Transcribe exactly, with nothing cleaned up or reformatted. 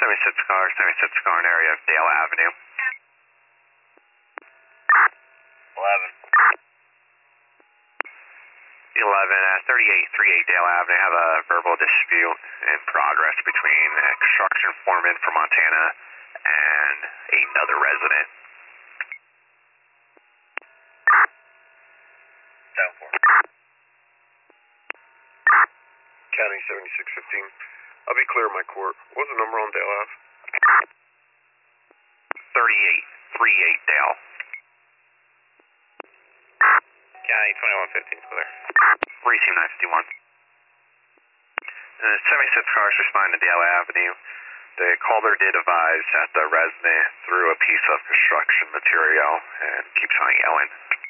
seventy-six car, seventy-six car in area of Dale Avenue. eleven. eleven, uh, thirty-eight thirty-eight Dale Avenue. Have a verbal dispute in progress between a construction foreman from Montana and another resident. ten four. County seventy-six fifteen. I'll be clear of my court. What was the number on Dale Ave? thirty-eight thirty-eight Dale. County twenty-one fifteen, clear. Receive nine fifty-one. Uh, seventy-six cars responding to Dale Avenue. The caller did advise that the resident threw a piece of construction material and keeps on yelling.